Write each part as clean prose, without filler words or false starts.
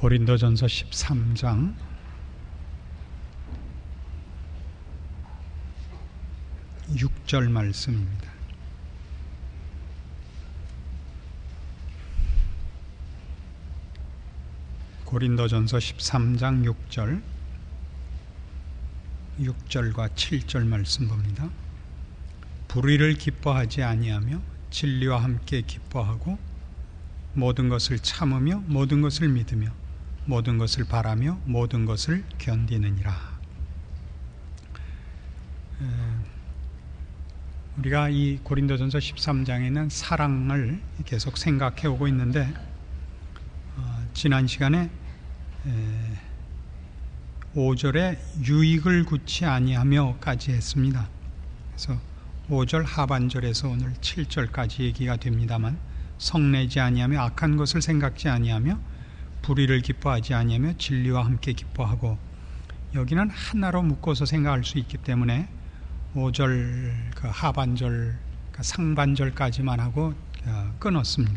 고린도전서 13장 6절 말씀입니다. 고린도전서 13장 6절과 7절 말씀 봅니다. 불의를 기뻐하지 아니하며 진리와 함께 기뻐하고 모든 것을 참으며 모든 것을 믿으며 모든 것을 바라며 모든 것을 견디느니라. 우리가 이 고린도전서 13장에 있는 사랑을 계속 생각해 오고 있는데 지난 시간에 5절에 유익을 굳이 아니하며까지 했습니다. 그래서 5절 하반절에서 오늘 7절까지 얘기가 됩니다만, 성내지 아니하며 악한 것을 생각지 아니하며 불의를 기뻐하지 아니하며 진리와 함께 기뻐하고, 여기는 하나로 묶어서 생각할 수 있기 때문에 5절 그 하반절 그 상반절까지만 하고 끊었습니다.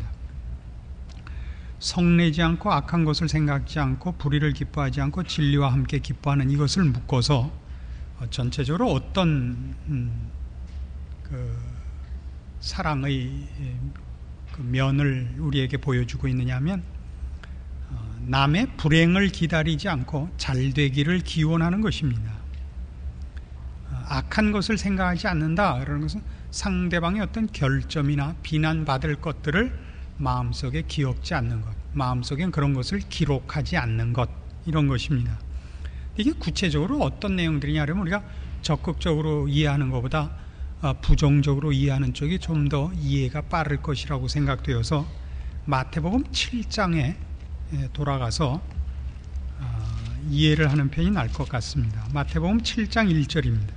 성내지 않고 악한 것을 생각지 않고 불의를 기뻐하지 않고 진리와 함께 기뻐하는 이것을 묶어서 전체적으로 어떤 그 사랑의 그 면을 우리에게 보여주고 있느냐면, 남의 불행을 기다리지 않고 잘 되기를 기원하는 것입니다. 악한 것을 생각하지 않는다 그러는 것은 상대방의 어떤 결점이나 비난받을 것들을 마음속에 기억지 않는 것, 마음속엔 그런 것을 기록하지 않는 것, 이런 것입니다. 이게 구체적으로 어떤 내용들이냐 하면 우리가 적극적으로 이해하는 것보다 부정적으로 이해하는 쪽이 좀 더 이해가 빠를 것이라고 생각되어서 마태복음 7장에 돌아가서 이해를 하는 편이 나을 것 같습니다. 마태복음 7장 1절입니다.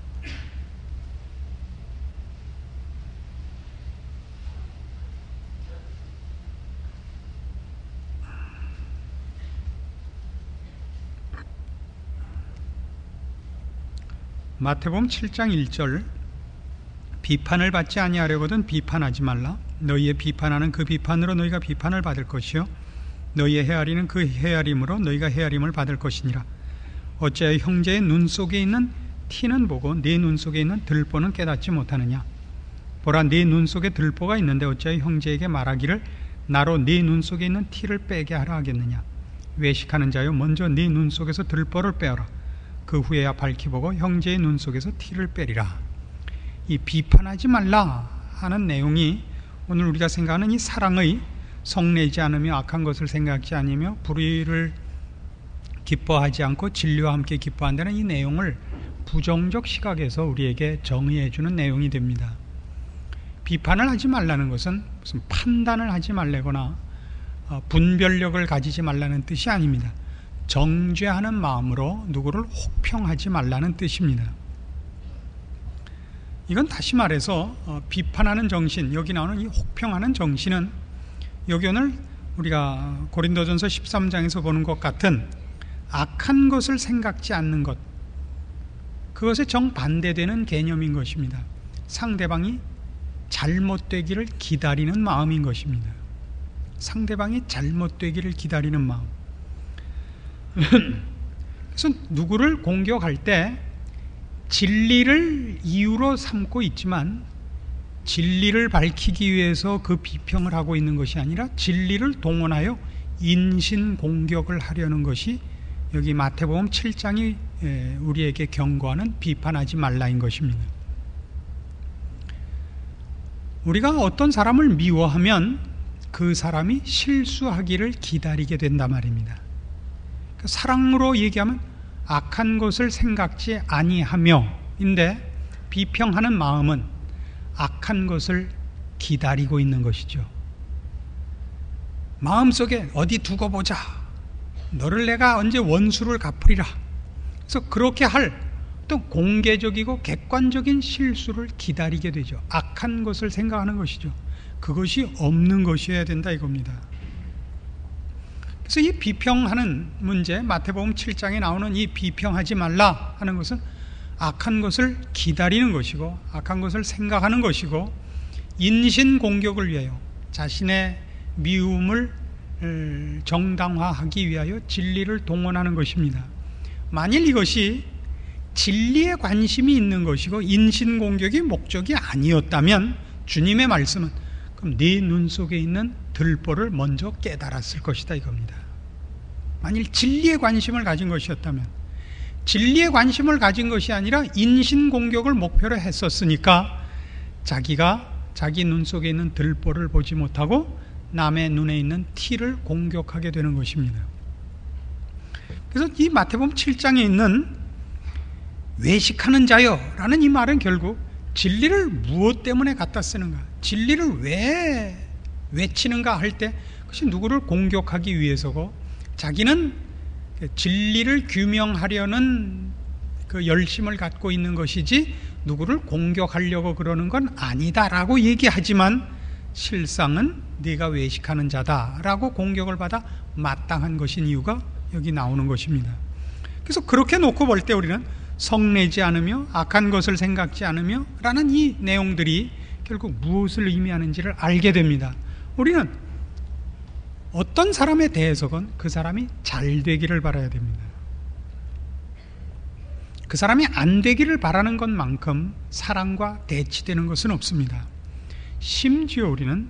마태복음 7장 1절, 비판을 받지 아니하려거든 비판하지 말라. 너희의 비판하는 그 비판으로 너희가 비판을 받을 것이요 너희의 헤아리는 그 헤아림으로 너희가 헤아림을 받을 것이니라. 어찌하여 형제의 눈 속에 있는 티는 보고 네 눈 속에 있는 들보는 깨닫지 못하느냐. 보라, 네 눈 속에 들보가 있는데 어찌하여 형제에게 말하기를 나로 네 눈 속에 있는 티를 빼게 하라 하겠느냐. 외식하는 자여, 먼저 네 눈 속에서 들보를 빼어라. 그 후에야 밝히 보고 형제의 눈 속에서 티를 빼리라. 이 비판하지 말라 하는 내용이 오늘 우리가 생각하는 이 사랑의 성내지 않으며 악한 것을 생각지 아니며 불의를 기뻐하지 않고 진리와 함께 기뻐한다는 이 내용을 부정적 시각에서 우리에게 정의해 주는 내용이 됩니다. 비판을 하지 말라는 것은 무슨 판단을 하지 말라거나 분별력을 가지지 말라는 뜻이 아닙니다. 정죄하는 마음으로 누구를 혹평하지 말라는 뜻입니다. 이건 다시 말해서 비판하는 정신, 여기 나오는 이 혹평하는 정신은 여기 오늘 우리가 고린도전서 13장에서 보는 것 같은 악한 것을 생각지 않는 것, 그것에 정반대되는 개념인 것입니다. 상대방이 잘못되기를 기다리는 마음인 것입니다. 상대방이 잘못되기를 기다리는 마음. 그래서 누구를 공격할 때 진리를 이유로 삼고 있지만 진리를 밝히기 위해서 그 비평을 하고 있는 것이 아니라 진리를 동원하여 인신공격을 하려는 것이 여기 마태복음 7장이 우리에게 경고하는 비판하지 말라인 것입니다. 우리가 어떤 사람을 미워하면 그 사람이 실수하기를 기다리게 된단 말입니다. 사랑으로 얘기하면 악한 것을 생각지 아니하며인데, 비평하는 마음은 악한 것을 기다리고 있는 것이죠. 마음속에 어디 두고 보자, 너를 내가 언제 원수를 갚으리라. 그래서 그렇게 할 또 공개적이고 객관적인 실수를 기다리게 되죠. 악한 것을 생각하는 것이죠. 그것이 없는 것이어야 된다 이겁니다. 그래서 이 비평하는 문제, 마태복음 7장에 나오는 이 비평하지 말라 하는 것은 악한 것을 기다리는 것이고 악한 것을 생각하는 것이고 인신공격을 위하여 자신의 미움을 정당화하기 위하여 진리를 동원하는 것입니다. 만일 이것이 진리에 관심이 있는 것이고 인신공격이 목적이 아니었다면 주님의 말씀은 그럼 네 눈 속에 있는 들보를 먼저 깨달았을 것이다 이겁니다. 만일 진리에 관심을 가진 것이었다면, 진리에 관심을 가진 것이 아니라 인신공격을 목표로 했었으니까 자기가 자기 눈 속에 있는 들보를 보지 못하고 남의 눈에 있는 티를 공격하게 되는 것입니다. 그래서 이 마태복음 7장에 있는 외식하는 자여 라는 이 말은 결국 진리를 무엇 때문에 갖다 쓰는가, 진리를 왜 외치는가 할 때 그것이 누구를 공격하기 위해서고, 자기는 진리를 규명하려는 그 열심을 갖고 있는 것이지 누구를 공격하려고 그러는 건 아니다라고 얘기하지만 실상은 네가 외식하는 자다라고 공격을 받아 마땅한 것인 이유가 여기 나오는 것입니다. 그래서 그렇게 놓고 볼 때 우리는 성내지 않으며 악한 것을 생각지 않으며 라는 이 내용들이 결국 무엇을 의미하는지를 알게 됩니다. 우리는 어떤 사람에 대해서건 그 사람이 잘 되기를 바라야 됩니다. 그 사람이 안 되기를 바라는 것만큼 사랑과 대치되는 것은 없습니다. 심지어 우리는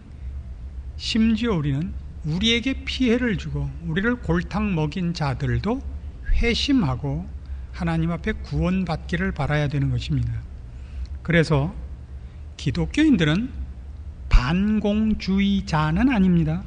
우리에게 피해를 주고 우리를 골탕 먹인 자들도 회심하고 하나님 앞에 구원받기를 바라야 되는 것입니다. 그래서 기독교인들은 반공주의자는 아닙니다.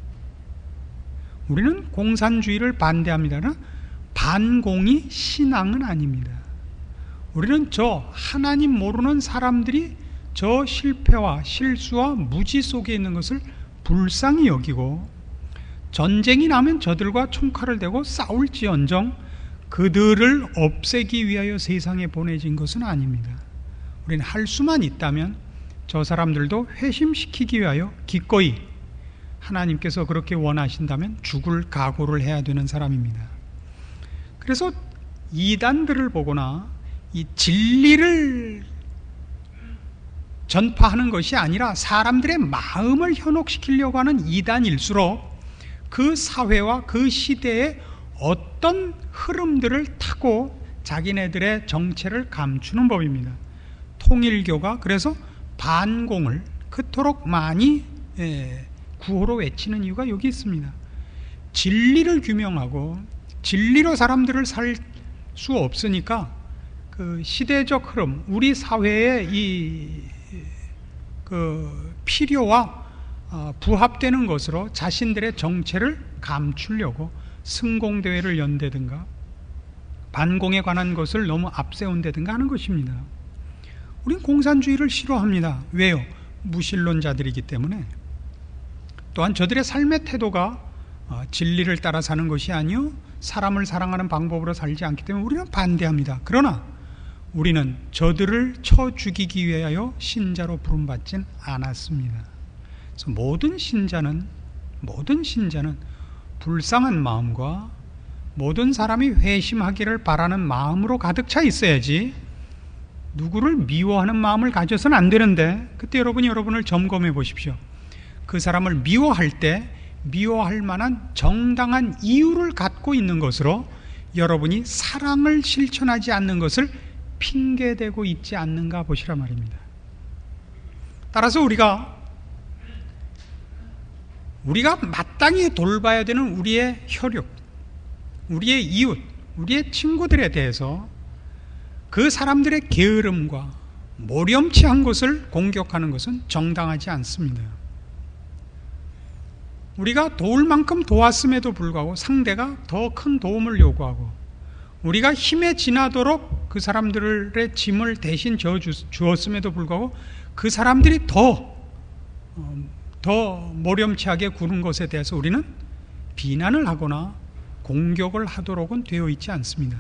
우리는 공산주의를 반대합니다. 반공이 신앙은 아닙니다. 우리는 저 하나님 모르는 사람들이 저 실패와 실수와 무지 속에 있는 것을 불쌍히 여기고, 전쟁이 나면 저들과 총칼을 대고 싸울지언정 그들을 없애기 위하여 세상에 보내진 것은 아닙니다. 우리는 할 수만 있다면 저 사람들도 회심시키기 위하여 기꺼이, 하나님께서 그렇게 원하신다면 죽을 각오를 해야 되는 사람입니다. 그래서 이단들을 보거나 이 진리를 전파하는 것이 아니라 사람들의 마음을 현혹시키려고 하는 이단일수록 그 사회와 그 시대의 어떤 흐름들을 타고 자기네들의 정체를 감추는 법입니다. 통일교가 그래서 반공을 그토록 많이 구호로 외치는 이유가 여기 있습니다. 진리를 규명하고 진리로 사람들을 살 수 없으니까 그 시대적 흐름, 우리 사회의 그 필요와 부합되는 것으로 자신들의 정체를 감추려고 승공대회를 연대든가 반공에 관한 것을 너무 앞세운다든가 하는 것입니다. 우리는 공산주의를 싫어합니다. 왜요? 무신론자들이기 때문에. 또한 저들의 삶의 태도가 진리를 따라 사는 것이 아니요 사람을 사랑하는 방법으로 살지 않기 때문에 우리는 반대합니다. 그러나 우리는 저들을 쳐 죽이기 위하여 신자로 부름받진 않았습니다. 그래서 모든 신자는 불쌍한 마음과 모든 사람이 회심하기를 바라는 마음으로 가득 차 있어야지 누구를 미워하는 마음을 가져서는 안 되는데, 그때 여러분이 여러분을 점검해 보십시오. 그 사람을 미워할 때 미워할 만한 정당한 이유를 갖고 있는 것으로 여러분이 사랑을 실천하지 않는 것을 핑계대고 있지 않는가 보시라 말입니다. 따라서 우리가 마땅히 돌봐야 되는 우리의 혈육, 우리의 이웃, 우리의 친구들에 대해서 그 사람들의 게으름과 모렴치한 것을 공격하는 것은 정당하지 않습니다. 우리가 도울 만큼 도왔음에도 불구하고 상대가 더 큰 도움을 요구하고 우리가 힘에 지나도록 그 사람들의 짐을 대신 주었음에도 불구하고 그 사람들이 더 모렴치하게 구는 것에 대해서 우리는 비난을 하거나 공격을 하도록은 되어 있지 않습니다.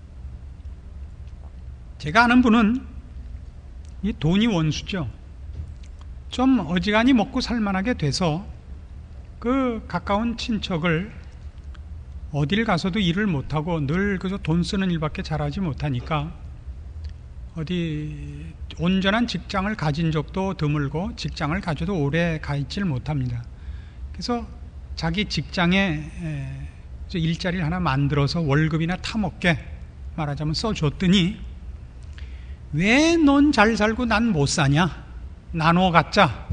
제가 아는 분은 이 돈이 원수죠. 좀 어지간히 먹고 살만하게 돼서 그 가까운 친척을 어딜 가서도 일을 못하고 늘 그저 돈 쓰는 일밖에 잘하지 못하니까 어디 온전한 직장을 가진 적도 드물고 직장을 가져도 오래 가 있질 못합니다. 그래서 자기 직장에 일자리를 하나 만들어서 월급이나 타먹게 말하자면 써줬더니 왜 넌 잘 살고 난 못 사냐? 나눠 갖자.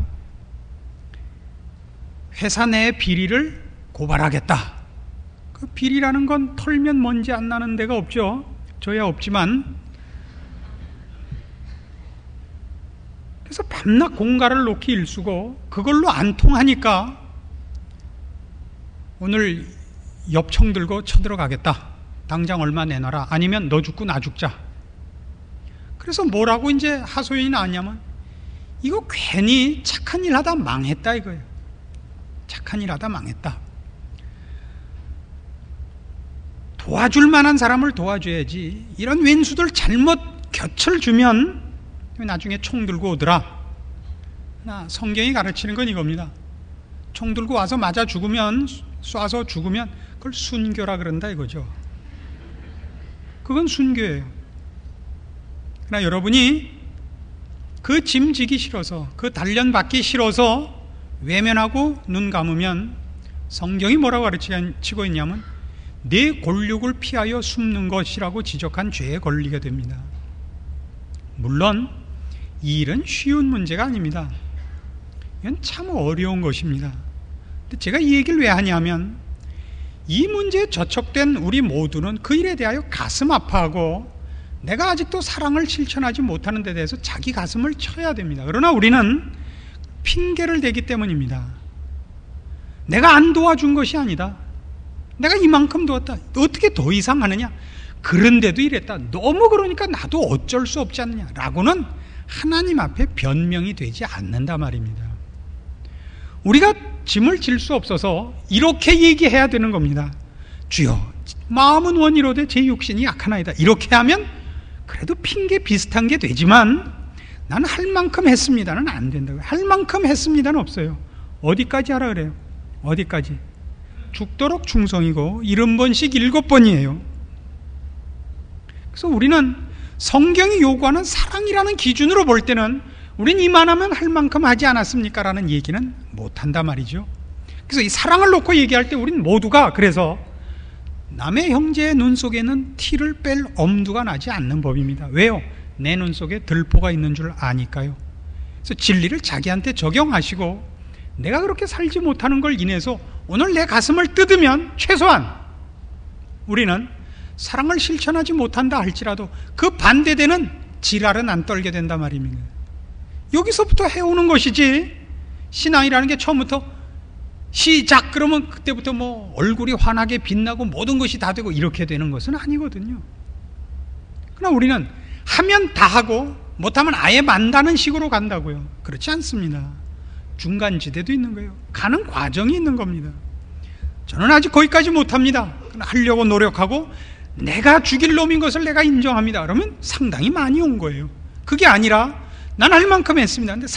회사 내 비리를 고발하겠다. 그 비리라는 건 털면 먼지 안 나는 데가 없죠. 저야 없지만. 그래서 밤낮 공갈을 놓기 일쑤고 그걸로 안 통하니까 오늘 엽총 들고 쳐들어가겠다. 당장 얼마 내놔라. 아니면 너 죽고 나 죽자. 그래서 뭐라고 이제 하소연이 나왔냐면 이거 괜히 착한 일 하다 망했다 이거예요. 착한 일 하다 망했다. 도와줄 만한 사람을 도와줘야지. 이런 왼수들 잘못 곁을 주면 나중에 총 들고 오더라. 성경이 가르치는 건 이겁니다. 총 들고 와서 맞아 죽으면, 쏴서 죽으면 그걸 순교라 그런다 이거죠. 그건 순교예요. 그러나 여러분이 그 짐 지기 싫어서, 그 단련 받기 싫어서 외면하고 눈 감으면 성경이 뭐라고 가르치고 있냐면 내 골육을 피하여 숨는 것이라고 지적한 죄에 걸리게 됩니다. 물론 이 일은 쉬운 문제가 아닙니다. 이건 참 어려운 것입니다. 근데 제가 이 얘기를 왜 하냐면 이 문제에 저촉된 우리 모두는 그 일에 대하여 가슴 아파하고 내가 아직도 사랑을 실천하지 못하는 데 대해서 자기 가슴을 쳐야 됩니다. 그러나 우리는 핑계를 대기 때문입니다. 내가 안 도와준 것이 아니다. 내가 이만큼 도왔다. 어떻게 더 이상 하느냐? 그런데도 이랬다. 너무 그러니까 나도 어쩔 수 없지 않느냐? 라고는 하나님 앞에 변명이 되지 않는다 말입니다. 우리가 짐을 질 수 없어서 이렇게 얘기해야 되는 겁니다. 주여, 마음은 원이로되 제 육신이 약하나이다. 이렇게 하면 그래도 핑계 비슷한 게 되지만 나는 할 만큼 했습니다는 안 된다고요. 할 만큼 했습니다는 없어요. 어디까지 하라 그래요? 어디까지? 죽도록 충성이고 70번씩 7번이에요. 그래서 우리는 성경이 요구하는 사랑이라는 기준으로 볼 때는 우린 이만하면 할 만큼 하지 않았습니까? 라는 얘기는 못한다 말이죠. 그래서 이 사랑을 놓고 얘기할 때 우린 모두가 그래서 남의 형제의 눈 속에는 티를 뺄 엄두가 나지 않는 법입니다. 왜요? 내 눈 속에 들보가 있는 줄 아니까요. 그래서 진리를 자기한테 적용하시고 내가 그렇게 살지 못하는 걸 인해서 오늘 내 가슴을 뜯으면 최소한 우리는 사랑을 실천하지 못한다 할지라도 그 반대되는 지랄은 안 떨게 된다 말입니다. 여기서부터 해오는 것이지 신앙이라는 게 처음부터 시작 그러면 그때부터 뭐 얼굴이 환하게 빛나고 모든 것이 다 되고 이렇게 되는 것은 아니거든요. 그러나 우리는 하면 다 하고 못하면 아예 만다는 식으로 간다고요. 그렇지 않습니다. 중간지대도 있는 거예요. 가는 과정이 있는 겁니다. 저는 아직 거기까지 못합니다. 하려고 노력하고 내가 죽일 놈인 것을 내가 인정합니다. 그러면 상당히 많이 온 거예요. 그게 아니라 난 할 만큼 했습니다. 근데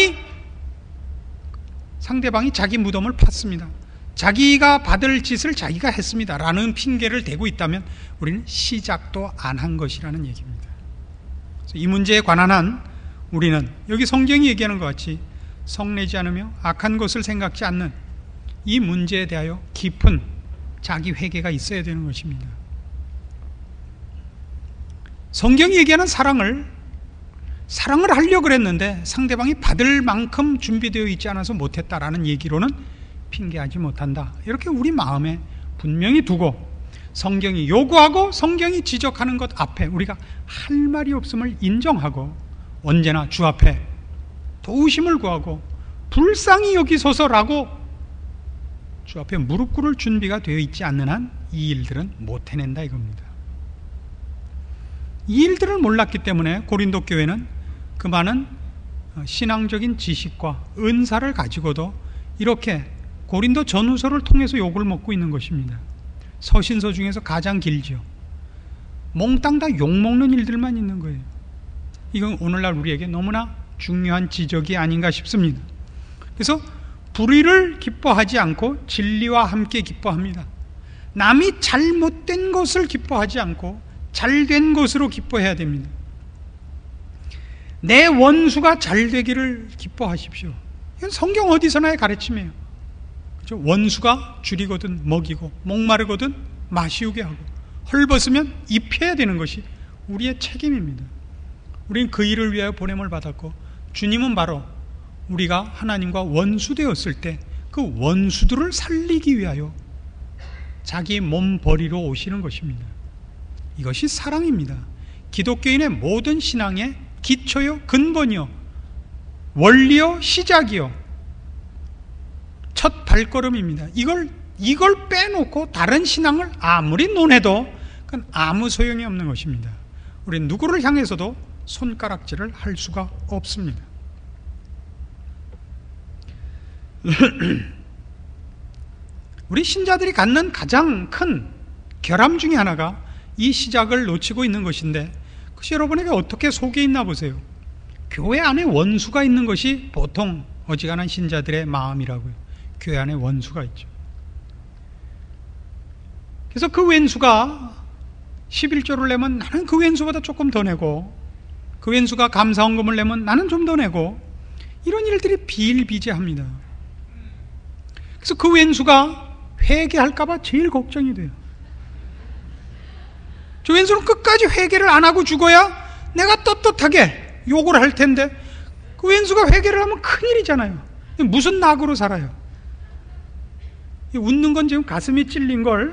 상대방이 자기 무덤을 팠습니다. 자기가 받을 짓을 자기가 했습니다. 라는 핑계를 대고 있다면 우리는 시작도 안 한 것이라는 얘기입니다. 그래서 이 문제에 관한 한 우리는 여기 성경이 얘기하는 것 같이 성내지 않으며 악한 것을 생각지 않는 이 문제에 대하여 깊은 자기 회개가 있어야 되는 것입니다. 성경이 얘기하는 사랑을 하려고 그랬는데 상대방이 받을 만큼 준비되어 있지 않아서 못했다라는 얘기로는 핑계하지 못한다. 이렇게 우리 마음에 분명히 두고 성경이 요구하고 성경이 지적하는 것 앞에 우리가 할 말이 없음을 인정하고 언제나 주 앞에 도우심을 구하고 불쌍히 여기소서라고 주 앞에 무릎 꿇을 준비가 되어 있지 않는 한 이 일들은 못 해낸다 이겁니다. 이 일들을 몰랐기 때문에 고린도 교회는 그 많은 신앙적인 지식과 은사를 가지고도 이렇게 고린도 전후서를 통해서 욕을 먹고 있는 것입니다. 서신서 중에서 가장 길죠. 몽땅 다 욕먹는 일들만 있는 거예요. 이건 오늘날 우리에게 너무나 중요한 지적이 아닌가 싶습니다. 그래서 불의를 기뻐하지 않고 진리와 함께 기뻐합니다. 남이 잘못된 것을 기뻐하지 않고 잘된 것으로 기뻐해야 됩니다. 내 원수가 잘되기를 기뻐하십시오. 이건 성경 어디서나의 가르침이에요. 원수가 줄이거든 먹이고 목마르거든 마시우게 하고 헐벗으면 입혀야 되는 것이 우리의 책임입니다. 우리는 그 일을 위하여 보냄을 받았고 주님은 바로 우리가 하나님과 원수되었을 때 그 원수들을 살리기 위하여 자기 몸 버리러 오시는 것입니다. 이것이 사랑입니다. 기독교인의 모든 신앙의 기초요, 근본이요, 원리요, 시작이요, 첫 발걸음입니다. 이걸 빼놓고 다른 신앙을 아무리 논해도 그건 아무 소용이 없는 것입니다. 우리는 누구를 향해서도 손가락질을 할 수가 없습니다. 우리 신자들이 갖는 가장 큰 결함 중에 하나가 이 시작을 놓치고 있는 것인데 그것이 여러분에게 어떻게 속에 있나 보세요. 교회 안에 원수가 있는 것이 보통 어지간한 신자들의 마음이라고요. 교회 안에 원수가 있죠. 그래서 그 왼수가 11조를 내면 나는 그 왼수보다 조금 더 내고, 그 왼수가 감사헌금을 내면 나는 좀 더 내고, 이런 일들이 비일비재합니다. 그래서 그 왼수가 회개할까봐 제일 걱정이 돼요. 저 왼수는 끝까지 회개를 안 하고 죽어야 내가 떳떳하게 욕을 할 텐데, 그 왼수가 회개를 하면 큰일이잖아요. 무슨 낙으로 살아요? 웃는 건 지금 가슴이 찔린 걸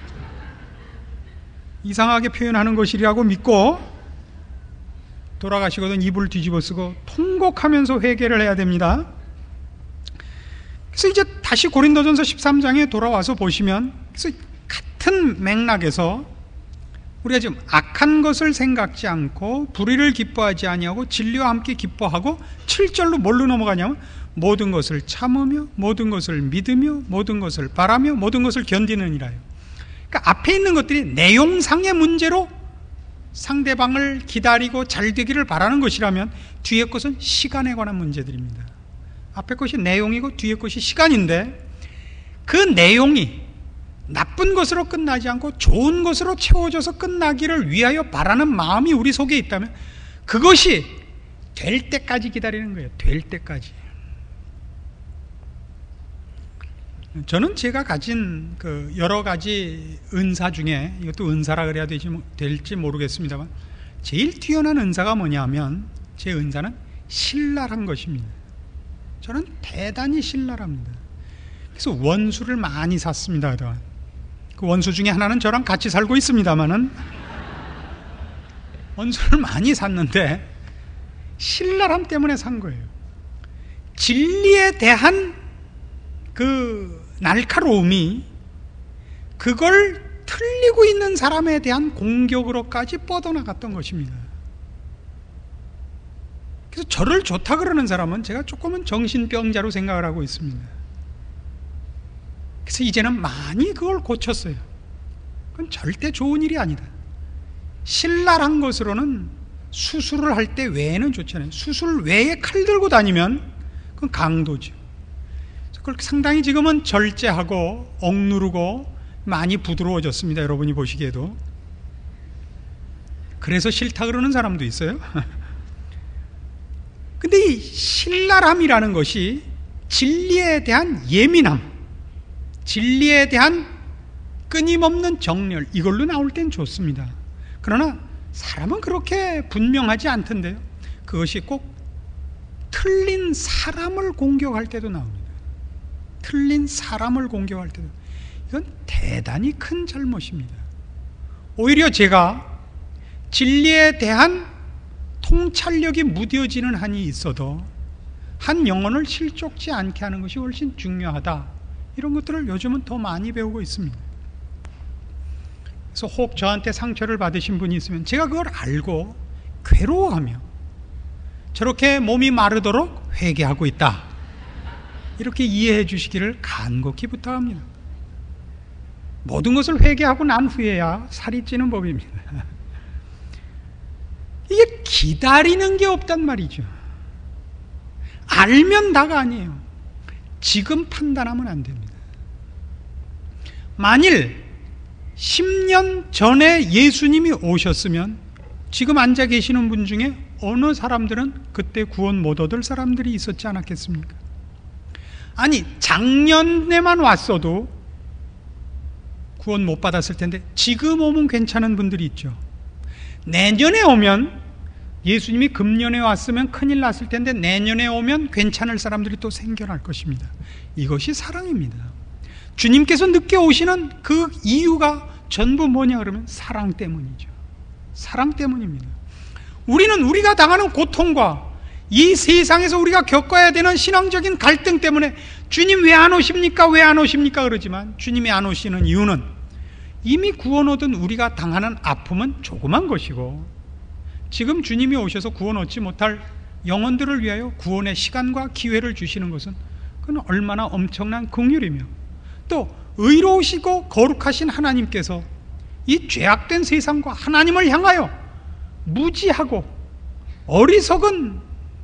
이상하게 표현하는 것이라고 믿고 돌아가시거든 이불 뒤집어 쓰고 통곡하면서 회개를 해야 됩니다. 그래서 이제 다시 고린도전서 13장에 돌아와서 보시면, 그래서 같은 맥락에서 우리가 지금 악한 것을 생각지 않고 불의를 기뻐하지 아니하고 진리와 함께 기뻐하고 7절로 뭘로 넘어가냐면 모든 것을 참으며 모든 것을 믿으며 모든 것을 바라며 모든 것을 견디느니라요. 그러니까 앞에 있는 것들이 내용상의 문제로 상대방을 기다리고 잘 되기를 바라는 것이라면 뒤에 것은 시간에 관한 문제들입니다. 앞에 것이 내용이고 뒤에 것이 시간인데, 그 내용이 나쁜 것으로 끝나지 않고 좋은 것으로 채워져서 끝나기를 위하여 바라는 마음이 우리 속에 있다면 그것이 될 때까지 기다리는 거예요. 될 때까지. 저는 제가 가진 그 여러 가지 은사 중에, 이것도 은사라 그래야 될지 모르겠습니다만, 제일 뛰어난 은사가 뭐냐면 제 은사는 신랄한 것입니다. 저는 대단히 신랄합니다. 그래서 원수를 많이 샀습니다. 그동안. 그 원수 중에 하나는 저랑 같이 살고 있습니다만은 원수를 많이 샀는데 신랄함 때문에 산 거예요. 진리에 대한 그 날카로움이 그걸 틀리고 있는 사람에 대한 공격으로까지 뻗어나갔던 것입니다. 그래서 저를 좋다 그러는 사람은 제가 조금은 정신병자로 생각을 하고 있습니다. 그래서 이제는 많이 그걸 고쳤어요. 그건 절대 좋은 일이 아니다. 신랄한 것으로는 수술을 할 때 외에는 좋지 않아요. 수술 외에 칼 들고 다니면 그건 강도죠. 그걸 상당히 지금은 절제하고 억누르고 많이 부드러워졌습니다. 여러분이 보시기에도. 그래서 싫다 그러는 사람도 있어요. 근데 이 신랄함이라는 것이 진리에 대한 예민함, 진리에 대한 끊임없는 정렬, 이걸로 나올 땐 좋습니다. 그러나 사람은 그렇게 분명하지 않던데요. 그것이 꼭 틀린 사람을 공격할 때도 나옵니다. 틀린 사람을 공격할 때도. 이건 대단히 큰 잘못입니다. 오히려 제가 진리에 대한 통찰력이 무뎌지는 한이 있어도 한 영혼을 실족지 않게 하는 것이 훨씬 중요하다. 이런 것들을 요즘은 더 많이 배우고 있습니다. 그래서 혹 저한테 상처를 받으신 분이 있으면 제가 그걸 알고 괴로워하며 저렇게 몸이 마르도록 회개하고 있다, 이렇게 이해해 주시기를 간곡히 부탁합니다. 모든 것을 회개하고 난 후에야 살이 찌는 법입니다. 이게 기다리는 게 없단 말이죠. 알면 다가 아니에요. 지금 판단하면 안 됩니다. 만일 10년 전에 예수님이 오셨으면 지금 앉아 계시는 분 중에 어느 사람들은 그때 구원 못 얻을 사람들이 있었지 않았겠습니까? 아니, 작년에만 왔어도 구원 못 받았을 텐데 지금 오면 괜찮은 분들이 있죠. 내년에 오면, 예수님이 금년에 왔으면 큰일 났을 텐데 내년에 오면 괜찮을 사람들이 또 생겨날 것입니다. 이것이 사랑입니다. 주님께서 늦게 오시는 그 이유가 전부 뭐냐 그러면 사랑 때문이죠. 사랑 때문입니다. 우리는 우리가 당하는 고통과 이 세상에서 우리가 겪어야 되는 신앙적인 갈등 때문에 주님 왜 안 오십니까? 왜 안 오십니까? 그러지만 주님이 안 오시는 이유는 이미 구원 얻은 우리가 당하는 아픔은 조그만 것이고, 지금 주님이 오셔서 구원 얻지 못할 영혼들을 위하여 구원의 시간과 기회를 주시는 것은 그건 얼마나 엄청난 긍휼이며, 또 의로우시고 거룩하신 하나님께서 이 죄악된 세상과 하나님을 향하여 무지하고 어리석은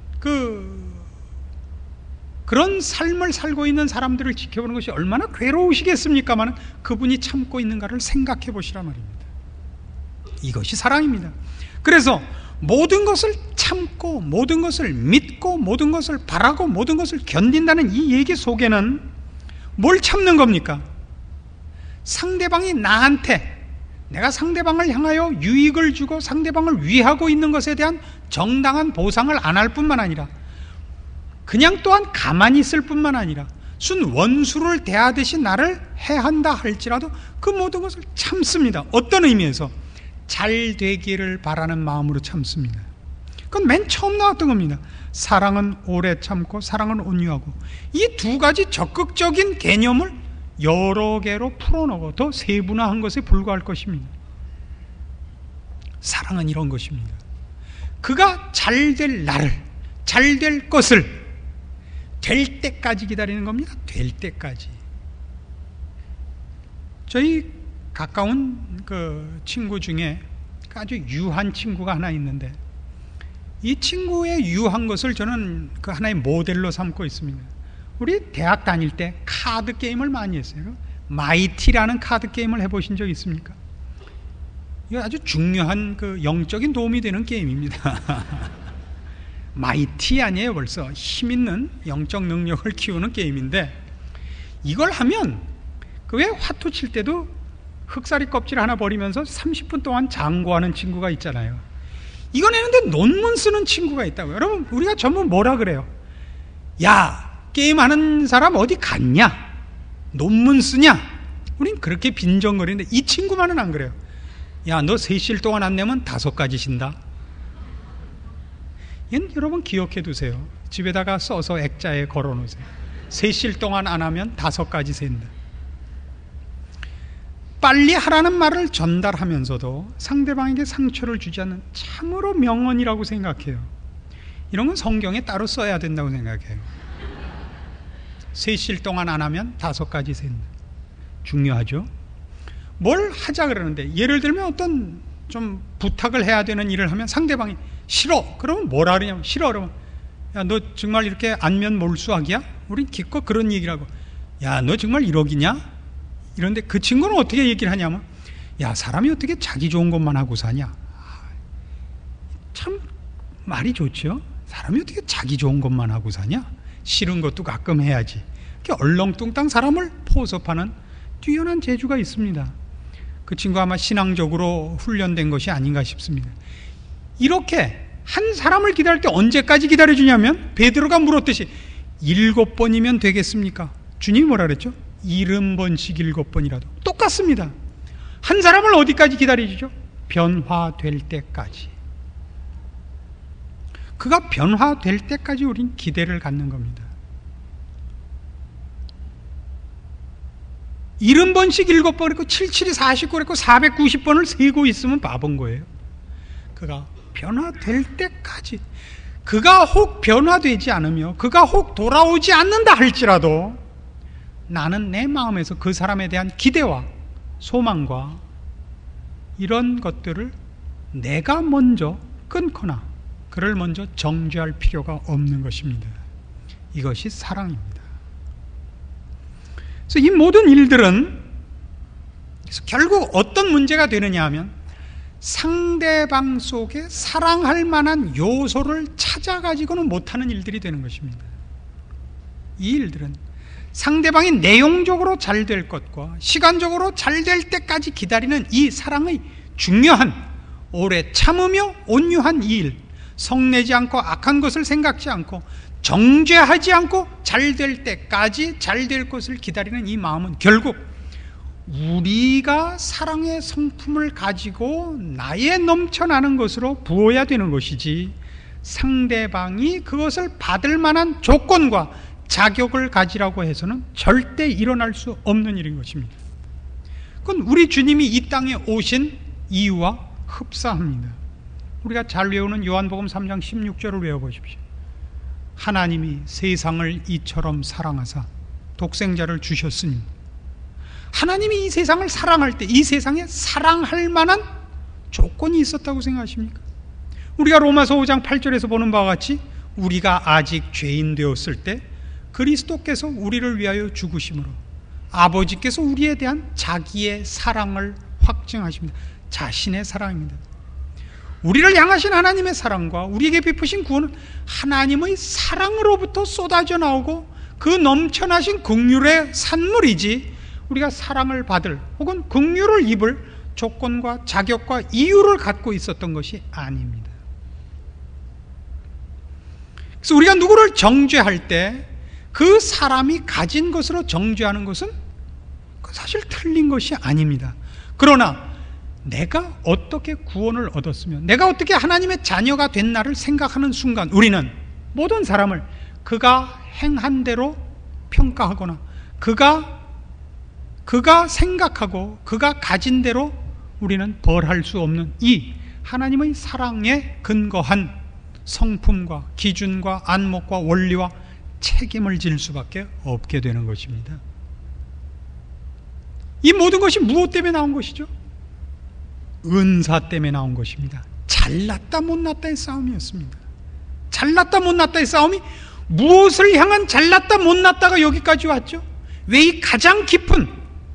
그런 삶을 살고 있는 사람들을 지켜보는 것이 얼마나 괴로우시겠습니까만, 그분이 참고 있는가를 생각해 보시라 말입니다. 이것이 사랑입니다. 그래서 모든 것을 참고, 모든 것을 믿고, 모든 것을 바라고, 모든 것을 견딘다는 이 얘기 속에는 뭘 참는 겁니까? 상대방이 나한테, 내가 상대방을 향하여 유익을 주고 상대방을 위하고 있는 것에 대한 정당한 보상을 안 할 뿐만 아니라, 그냥 또한 가만히 있을 뿐만 아니라 순 원수를 대하듯이 나를 해한다 할지라도 그 모든 것을 참습니다. 어떤 의미에서? 잘 되기를 바라는 마음으로 참습니다. 그건 맨 처음 나왔던 겁니다. 사랑은 오래 참고 사랑은 온유하고. 이 두 가지 적극적인 개념을 여러 개로 풀어놓고 더 세분화한 것에 불과할 것입니다. 사랑은 이런 것입니다. 그가 잘 될 나를, 잘 될 것을 될 때까지 기다리는 겁니다. 될 때까지. 저희 가까운 그 친구 중에 아주 유한 친구가 하나 있는데, 이 친구의 유한 것을 저는 그 하나의 모델로 삼고 있습니다. 우리 대학 다닐 때 카드 게임을 많이 했어요. 마이티라는 카드 게임을 해보신 적 있습니까? 이거 아주 중요한 그 영적인 도움이 되는 게임입니다. 마이티 아니에요. 벌써 힘 있는 영적 능력을 키우는 게임인데, 이걸 하면 그 왜 화투 칠 때도 흑사리 껍질 하나 버리면서 30분 동안 장구하는 친구가 있잖아요. 이거 내는데 논문 쓰는 친구가 있다고요. 여러분, 우리가 전부 뭐라 그래요? 야, 게임하는 사람 어디 갔냐? 논문 쓰냐? 우린 그렇게 빈정거리는데 이 친구만은 안 그래요. 야, 너 3실 동안 안 내면 5가지 신다. 이건 여러분 기억해 두세요. 집에다가 써서 액자에 걸어 놓으세요. 3실 동안 안 하면 5가지 센다. 빨리 하라는 말을 전달하면서도 상대방에게 상처를 주지 않는 참으로 명언이라고 생각해요. 이런 건 성경에 따로 써야 된다고 생각해요. 3실 동안 안 하면 5가지 센다. 중요하죠. 뭘 하자 그러는데, 예를 들면 어떤 좀 부탁을 해야 되는 일을 하면 상대방이 싫어 그러면 뭐라 그러냐면, 싫어 그러면 야, 너 정말 이렇게 안면 몰수하기야? 우린 기껏 그런 얘기를 하고, 야, 너 정말 1억이냐? 이런데 그 친구는 어떻게 얘기를 하냐면, 야, 사람이 어떻게 자기 좋은 것만 하고 사냐? 참 말이 좋죠. 사람이 어떻게 자기 좋은 것만 하고 사냐? 싫은 것도 가끔 해야지. 이렇게 얼렁뚱땅 사람을 포섭하는 뛰어난 재주가 있습니다. 그 친구 아마 신앙적으로 훈련된 것이 아닌가 싶습니다. 이렇게 한 사람을 기다릴 때 언제까지 기다려주냐면, 베드로가 물었듯이 7번이면 되겠습니까? 주님이 뭐라 그랬죠? 70번씩 7번이라도. 똑같습니다. 한 사람을 어디까지 기다리죠? 변화될 때까지. 그가 변화될 때까지 우린 기대를 갖는 겁니다. 70번씩 7번 했고 77이 49 했고 490번을 세고 있으면 바본 거예요. 그가 변화될 때까지. 그가 혹 변화되지 않으며 그가 혹 돌아오지 않는다 할지라도 나는 내 마음에서 그 사람에 대한 기대와 소망과 이런 것들을 내가 먼저 끊거나 그를 먼저 정죄할 필요가 없는 것입니다. 이것이 사랑입니다. 그래서 이 모든 일들은 결국 어떤 문제가 되느냐 하면, 상대방 속에 사랑할 만한 요소를 찾아가지고는 못하는 일들이 되는 것입니다. 이 일들은 상대방이 내용적으로 잘 될 것과 시간적으로 잘 될 때까지 기다리는 이 사랑의 중요한, 오래 참으며 온유한 이 일, 성내지 않고 악한 것을 생각지 않고 정죄하지 않고 잘 될 때까지 잘 될 것을 기다리는 이 마음은 결국 우리가 사랑의 성품을 가지고 나의 넘쳐나는 것으로 부어야 되는 것이지, 상대방이 그것을 받을 만한 조건과 자격을 가지라고 해서는 절대 일어날 수 없는 일인 것입니다. 그건 우리 주님이 이 땅에 오신 이유와 흡사합니다. 우리가 잘 외우는 요한복음 3장 16절을 외워보십시오. 하나님이 세상을 이처럼 사랑하사 독생자를 주셨으니, 하나님이 이 세상을 사랑할 때 이 세상에 사랑할 만한 조건이 있었다고 생각하십니까? 우리가 로마서 5장 8절에서 보는 바와 같이 우리가 아직 죄인 되었을 때 그리스도께서 우리를 위하여 죽으심으로 아버지께서 우리에 대한 자기의 사랑을 확증하십니다. 자신의 사랑입니다. 우리를 향하신 하나님의 사랑과 우리에게 베푸신 구원은 하나님의 사랑으로부터 쏟아져 나오고 그 넘쳐나신 긍휼의 산물이지, 우리가 사랑을 받을 혹은 긍휼을 입을 조건과 자격과 이유를 갖고 있었던 것이 아닙니다. 그래서 우리가 누구를 정죄할 때 그 사람이 가진 것으로 정죄하는 것은 사실 틀린 것이 아닙니다. 그러나 내가 어떻게 구원을 얻었으면, 내가 어떻게 하나님의 자녀가 된 나를 생각하는 순간 우리는 모든 사람을 그가 행한 대로 평가하거나 그가 생각하고 그가 가진 대로 우리는 벌할 수 없는 이 하나님의 사랑에 근거한 성품과 기준과 안목과 원리와 책임을 질 수밖에 없게 되는 것입니다. 이 모든 것이 무엇 때문에 나온 것이죠? 은사 때문에 나온 것입니다. 잘났다 못났다의 싸움이었습니다. 잘났다 못났다의 싸움이 무엇을 향한 잘났다 못났다가 여기까지 왔죠? 왜 이 가장 깊은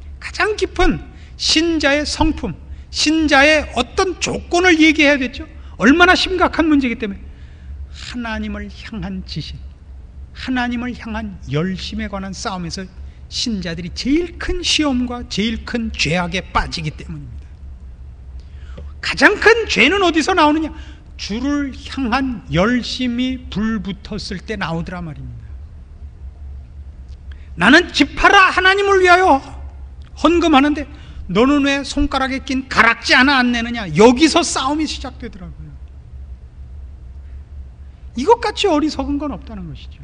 신자의 성품, 신자의 어떤 조건을 얘기해야 됐죠? 얼마나 심각한 문제이기 때문에 하나님을 향한 지식, 하나님을 향한 열심에 관한 싸움에서 신자들이 제일 큰 시험과 제일 큰 죄악에 빠지기 때문입니다. 가장 큰 죄는 어디서 나오느냐? 주를 향한 열심이 불붙었을 때 나오더라 말입니다. 나는 집 팔아 하나님을 위하여 헌금하는데 너는 왜 손가락에 낀 가락지 하나 안 내느냐? 여기서 싸움이 시작되더라고요. 이것같이 어리석은 건 없다는 것이죠.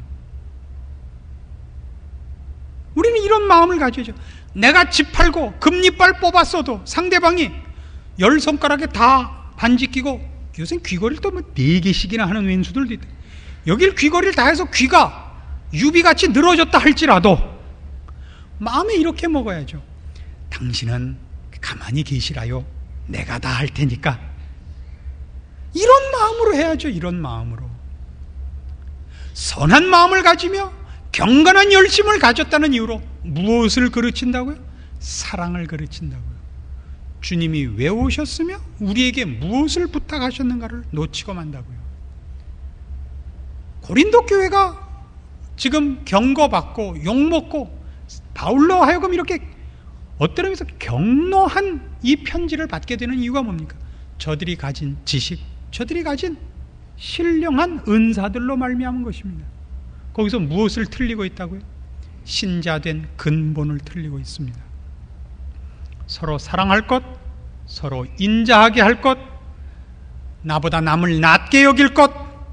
우리는 이런 마음을 가져야죠. 내가 집 팔고 금리빨 뽑았어도 상대방이 10손가락에 다 반지 끼고, 요새 귀걸이를 또 4개씩이나 하는 왼수들도 있다. 여길 귀걸이를 다 해서 귀가 유비같이 늘어졌다 할지라도 마음에 이렇게 먹어야죠. 당신은 가만히 계시라요. 내가 다 할 테니까. 이런 마음으로 해야죠. 이런 마음으로. 선한 마음을 가지며 경건한 열심을 가졌다는 이유로 무엇을 가르친다고요? 사랑을 가르친다고요. 주님이 왜 오셨으며 우리에게 무엇을 부탁하셨는가를 놓치고 만다고요. 고린도 교회가 지금 경고받고 욕먹고 바울로 하여금 이렇게 어떤 의미에서 격노한 이 편지를 받게 되는 이유가 뭡니까? 저들이 가진 지식, 저들이 가진 신령한 은사들로 말미암은 것입니다. 거기서 무엇을 틀리고 있다고요? 신자된 근본을 틀리고 있습니다. 서로 사랑할 것, 서로 인자하게 할 것, 나보다 남을 낮게 여길 것,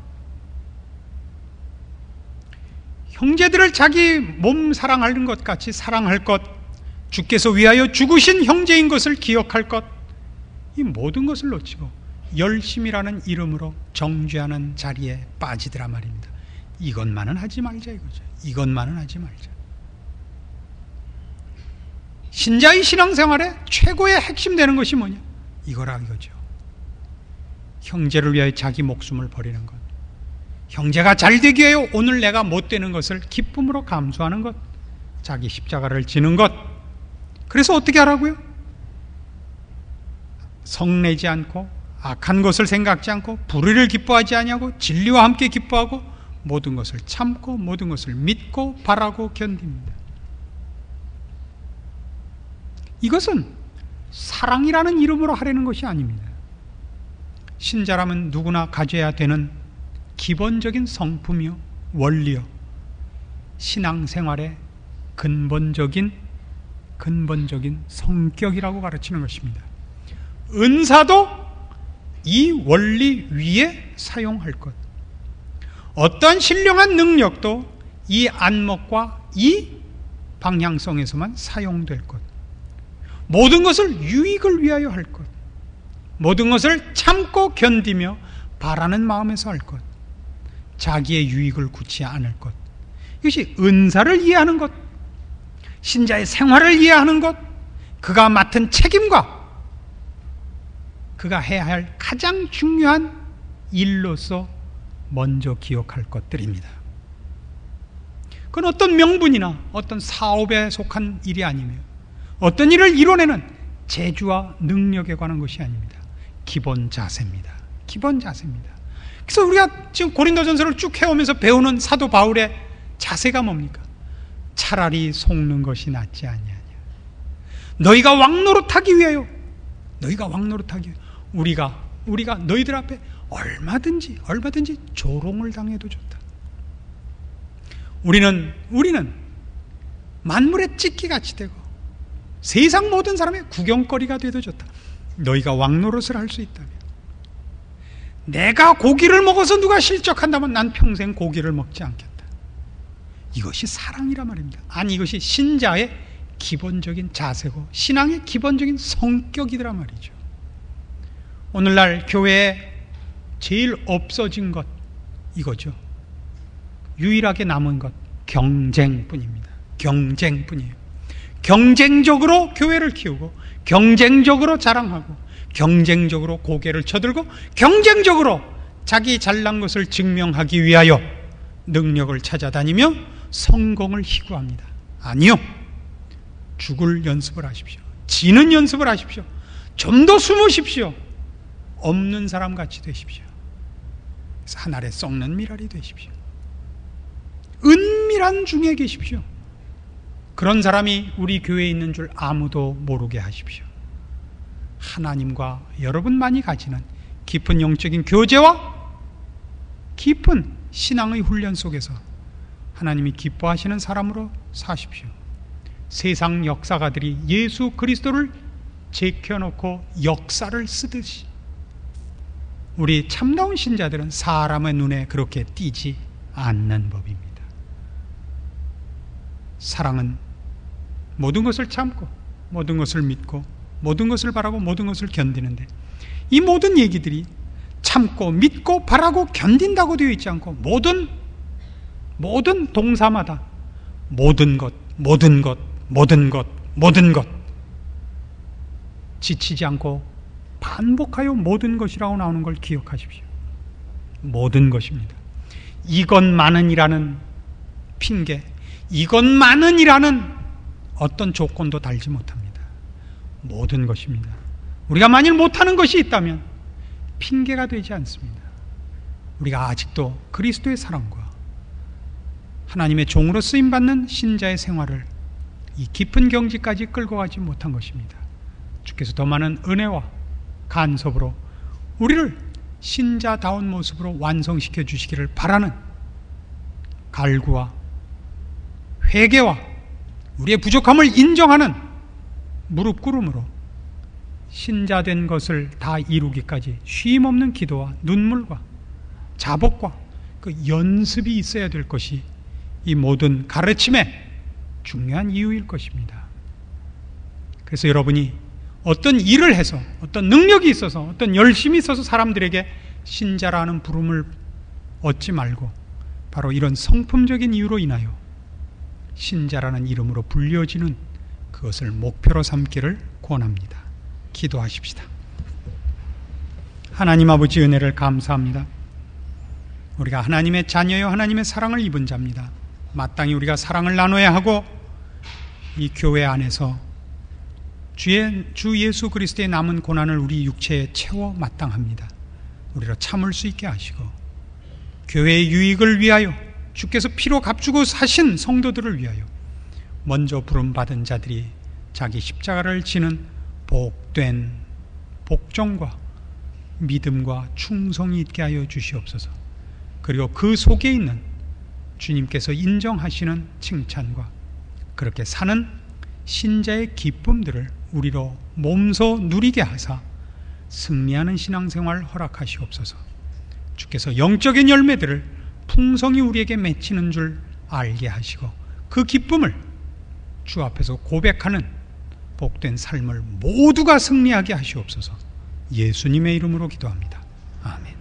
형제들을 자기 몸 사랑하는 것 같이 사랑할 것, 주께서 위하여 죽으신 형제인 것을 기억할 것, 이 모든 것을 놓치고 열심이라는 이름으로 정죄하는 자리에 빠지더라 말입니다. 이것만은 하지 말자 이거죠. 이것만은 하지 말자. 신자의 신앙생활에 최고의 핵심 되는 것이 뭐냐? 이거라 이거죠. 형제를 위하여 자기 목숨을 버리는 것, 형제가 잘 되기 위하여 오늘 내가 못 되는 것을 기쁨으로 감수하는 것, 자기 십자가를 지는 것. 그래서 어떻게 하라고요? 성내지 않고 악한 것을 생각지 않고 불의를 기뻐하지 아니하고 진리와 함께 기뻐하고 모든 것을 참고 모든 것을 믿고 바라고 견딥니다. 이것은 사랑이라는 이름으로 하려는 것이 아닙니다. 신자라면 누구나 가져야 되는 기본적인 성품이요, 원리요, 신앙생활의 근본적인 성격이라고 가르치는 것입니다. 은사도 이 원리 위에 사용할 것, 어떤 신령한 능력도 이 안목과 이 방향성에서만 사용될 것, 모든 것을 유익을 위하여 할 것, 모든 것을 참고 견디며 바라는 마음에서 할 것, 자기의 유익을 굳지 않을 것, 이것이 은사를 이해하는 것, 신자의 생활을 이해하는 것, 그가 맡은 책임과 그가 해야 할 가장 중요한 일로서 먼저 기억할 것들입니다. 그건 어떤 명분이나 어떤 사업에 속한 일이 아니며 어떤 일을 이뤄내는 재주와 능력에 관한 것이 아닙니다. 기본 자세입니다. 기본 자세입니다. 그래서 우리가 지금 고린도전서를 쭉 해오면서 배우는 사도 바울의 자세가 뭡니까? 차라리 속는 것이 낫지 아니하냐. 너희가 왕노릇하기 위하여, 우리가 너희들 앞에 얼마든지 조롱을 당해도 좋다. 우리는 만물의 찢기같이 되고 세상 모든 사람의 구경거리가 돼도 좋다. 너희가 왕노릇을 할 수 있다면, 내가 고기를 먹어서 누가 실족한다면 난 평생 고기를 먹지 않겠다. 이것이 사랑이란 말입니다. 아니, 이것이 신자의 기본적인 자세고 신앙의 기본적인 성격이란 말이죠. 오늘날 교회에 제일 없어진 것, 이거죠. 유일하게 남은 것, 경쟁뿐입니다. 경쟁뿐이에요. 경쟁적으로 교회를 키우고, 경쟁적으로 자랑하고, 경쟁적으로 고개를 쳐들고, 경쟁적으로 자기 잘난 것을 증명하기 위하여 능력을 찾아다니며 성공을 희구합니다. 아니요. 죽을 연습을 하십시오. 지는 연습을 하십시오. 좀 더 숨으십시오. 없는 사람 같이 되십시오. 그래서 한 알에 썩는 미랄이 되십시오. 은밀한 중에 계십시오. 그런 사람이 우리 교회에 있는 줄 아무도 모르게 하십시오. 하나님과 여러분만이 가지는 깊은 영적인 교제와 깊은 신앙의 훈련 속에서 하나님이 기뻐하시는 사람으로 사십시오. 세상 역사가들이 예수 그리스도를 제껴놓고 역사를 쓰듯이 우리 참다운 신자들은 사람의 눈에 그렇게 띄지 않는 법입니다. 사랑은 모든 것을 참고, 모든 것을 믿고, 모든 것을 바라고, 모든 것을 견디는데, 이 모든 얘기들이 참고 믿고 바라고 견딘다고 되어 있지 않고, 모든 동사마다 모든 것 지치지 않고 반복하여 모든 것이라고 나오는 걸 기억하십시오. 모든 것입니다. 이것만은이라는 핑계, 이것만은이라는 어떤 조건도 달지 못합니다. 모든 것입니다. 우리가 만일 못하는 것이 있다면 핑계가 되지 않습니다. 우리가 아직도 그리스도의 사랑과 하나님의 종으로 쓰임받는 신자의 생활을 이 깊은 경지까지 끌고 가지 못한 것입니다. 주께서 더 많은 은혜와 간섭으로 우리를 신자다운 모습으로 완성시켜 주시기를 바라는 갈구와 회개와 우리의 부족함을 인정하는 무릎 꿇음으로 신자된 것을 다 이루기까지 쉼없는 기도와 눈물과 자복과 그 연습이 있어야 될 것이 이 모든 가르침의 중요한 이유일 것입니다. 그래서 여러분이 어떤 일을 해서, 어떤 능력이 있어서, 어떤 열심이 있어서 사람들에게 신자라는 부름을 얻지 말고 바로 이런 성품적인 이유로 인하여 신자라는 이름으로 불려지는 그것을 목표로 삼기를 권합니다. 기도하십시다. 하나님 아버지, 은혜를 감사합니다. 우리가 하나님의 자녀요 하나님의 사랑을 입은 자입니다. 마땅히 우리가 사랑을 나눠야 하고 이 교회 안에서 주 예수 그리스도의 남은 고난을 우리 육체에 채워 마땅합니다. 우리로 참을 수 있게 하시고 교회의 유익을 위하여 주께서 피로 값주고 사신 성도들을 위하여 먼저 부름받은 자들이 자기 십자가를 지는 복된 복종과 믿음과 충성이 있게 하여 주시옵소서. 그리고 그 속에 있는 주님께서 인정하시는 칭찬과 그렇게 사는 신자의 기쁨들을 우리로 몸소 누리게 하사 승리하는 신앙생활 허락하시옵소서. 주께서 영적인 열매들을 풍성히 우리에게 맺히는 줄 알게 하시고 그 기쁨을 주 앞에서 고백하는 복된 삶을 모두가 승리하게 하시옵소서. 예수님의 이름으로 기도합니다. 아멘.